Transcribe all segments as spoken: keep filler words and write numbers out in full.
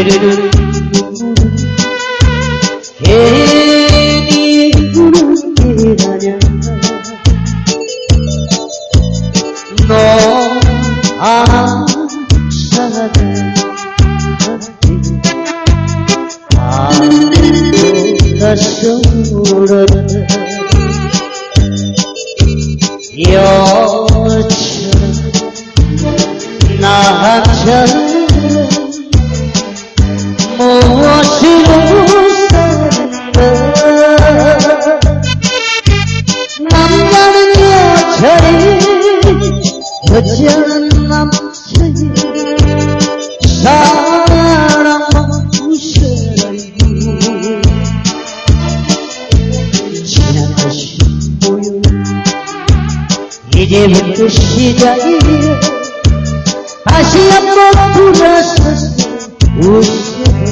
흐르는 눈물은 괜히 부른 게 아냐. 너 아차게 아무가 서울었네. 여처럼 나처럼 무엇으로 사는가. 남자는 여자리 여자는 남자리 사랑은 무사히 지난 것이 보여. 이제부터 시작이야. 다시 한번 돌아서서 웃어.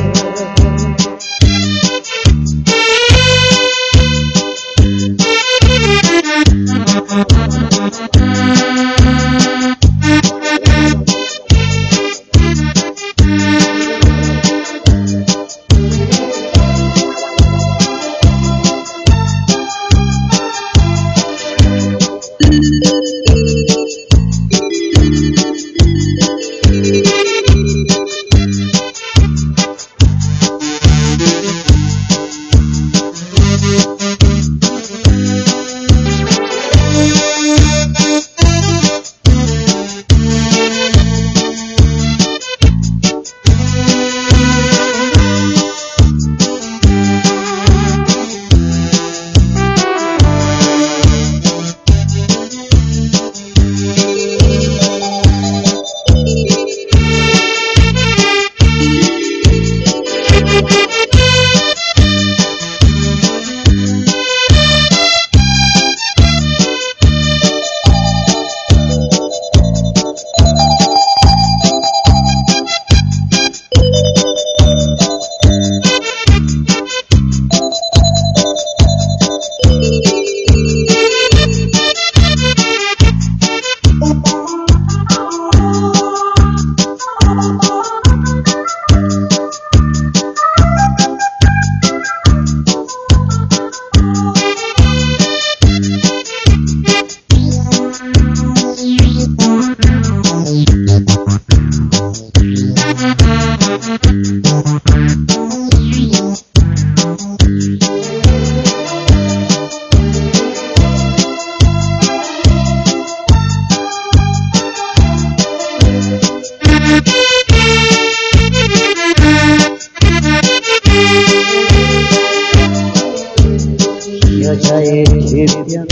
여자의 뒷변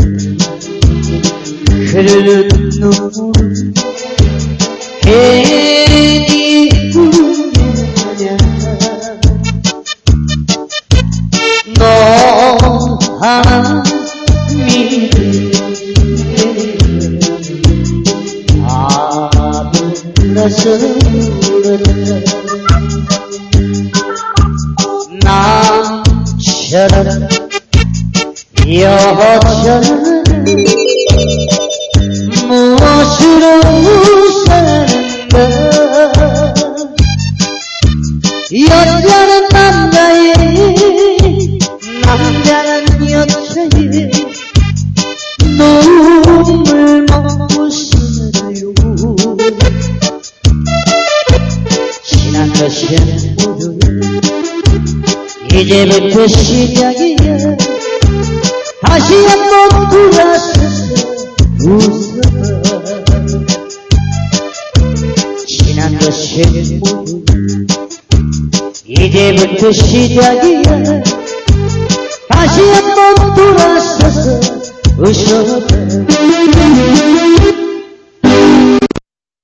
흐르는 눈물은 괜히 우느냐. 너 하나 믿으면 아무나서 울었다. 남처럼 여자는 무엇으로 사는가. 여자는 남자의 남자는 여자의 눈물 먹고 살아요. 지난 것이 모두 이제부터 시작이야. 다시 한번 돌아서서 웃어. 지난 것이 모두 이제부터 시작이야. 다시 한번 돌아서서 웃어.